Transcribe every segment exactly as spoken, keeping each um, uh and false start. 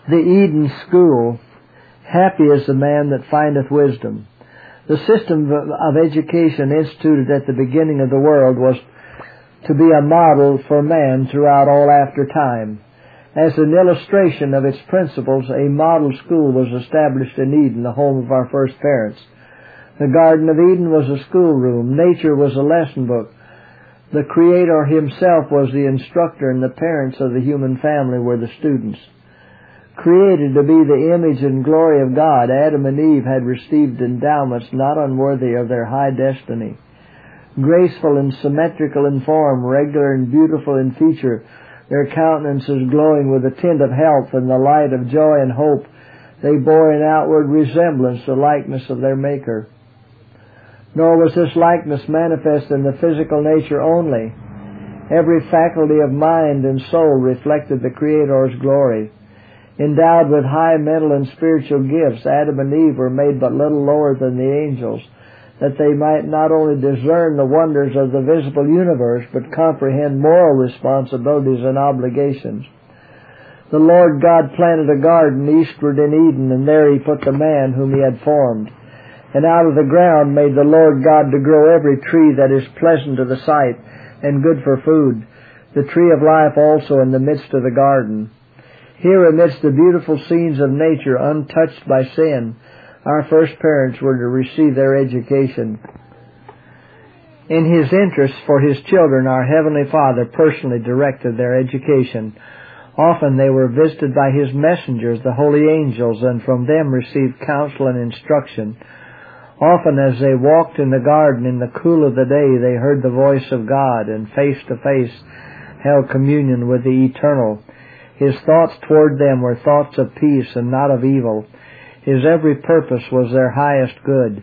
The Eden School, happy is the man that findeth wisdom. The system of education instituted at the beginning of the world was to be a model for man throughout all after time. As an illustration of its principles, a model school was established in Eden, the home of our first parents. The Garden of Eden was a schoolroom. Nature was a lesson book. The Creator Himself was the instructor, and the parents of the human family were the students. Created to be the image and glory of God, Adam and Eve had received endowments not unworthy of their high destiny. Graceful and symmetrical in form, regular and beautiful in feature, their countenances glowing with the tint of health and the light of joy and hope, they bore in outward resemblance the likeness of their Maker. Nor was this likeness manifest in the physical nature only. Every faculty of mind and soul reflected the Creator's glory. Endowed with high mental and spiritual gifts, Adam and Eve were made but little lower than the angels, that they might not only discern the wonders of the visible universe, but comprehend moral responsibilities and obligations. The Lord God planted a garden eastward in Eden, and there He put the man whom He had formed. And out of the ground made the Lord God to grow every tree that is pleasant to the sight and good for food, the tree of life also in the midst of the garden. Here amidst the beautiful scenes of nature, untouched by sin, our first parents were to receive their education. In His interest for His children, our Heavenly Father personally directed their education. Often they were visited by His messengers, the holy angels, and from them received counsel and instruction. Often as they walked in the garden in the cool of the day, they heard the voice of God, and face to face held communion with the Eternal. His thoughts toward them were thoughts of peace and not of evil. His every purpose was their highest good.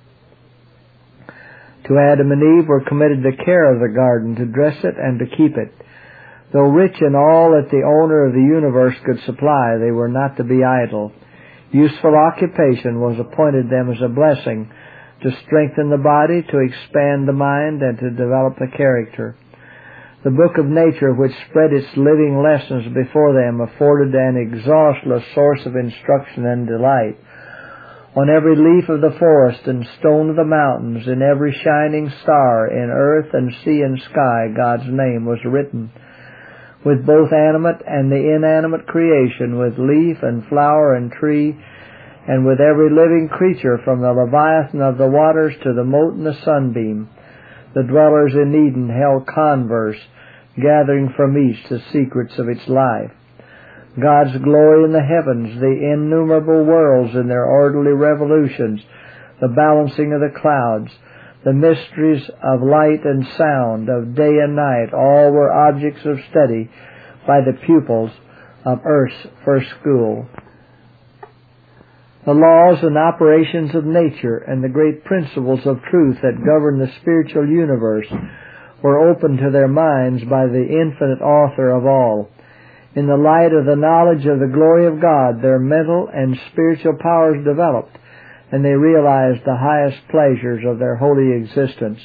To Adam and Eve were committed the care of the garden, to dress it and to keep it. Though rich in all that the owner of the universe could supply, they were not to be idle. Useful occupation was appointed them as a blessing, to strengthen the body, to expand the mind, and to develop the character. The book of nature, which spread its living lessons before them, afforded an exhaustless source of instruction and delight. On every leaf of the forest and stone of the mountains, in every shining star, in earth and sea and sky, God's name was written. With both animate and the inanimate creation, with leaf and flower and tree, and with every living creature, from the leviathan of the waters to the mote and the sunbeam, the dwellers in Eden held converse, gathering from each the secrets of its life. God's glory in the heavens, the innumerable worlds in their orderly revolutions, the balancing of the clouds, the mysteries of light and sound, of day and night, all were objects of study by the pupils of Earth's first school. The laws and operations of nature and the great principles of truth that govern the spiritual universe were opened to their minds by the infinite author of all. In the light of the knowledge of the glory of God, their mental and spiritual powers developed, and they realized the highest pleasures of their holy existence.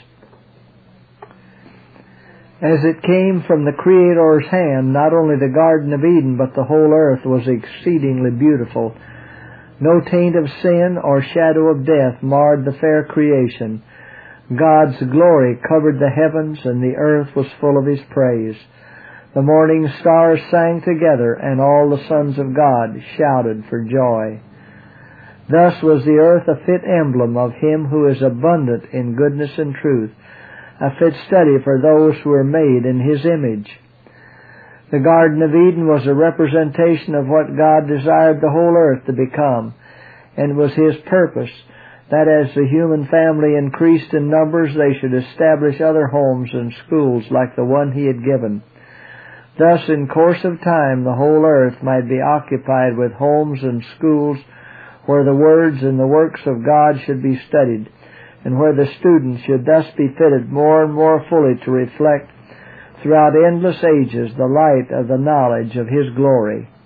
As it came from the Creator's hand, not only the Garden of Eden, but the whole earth was exceedingly beautiful. No taint of sin or shadow of death marred the fair creation. God's glory covered the heavens, and the earth was full of His praise. The morning stars sang together, and all the sons of God shouted for joy. Thus was the earth a fit emblem of Him who is abundant in goodness and truth, a fit study for those who are made in His image. The Garden of Eden was a representation of what God desired the whole earth to become, and it was His purpose that as the human family increased in numbers, they should establish other homes and schools like the one He had given. Thus, in course of time, the whole earth might be occupied with homes and schools where the words and the works of God should be studied, and where the students should thus be fitted more and more fully to reflect throughout endless ages the light of the knowledge of His glory.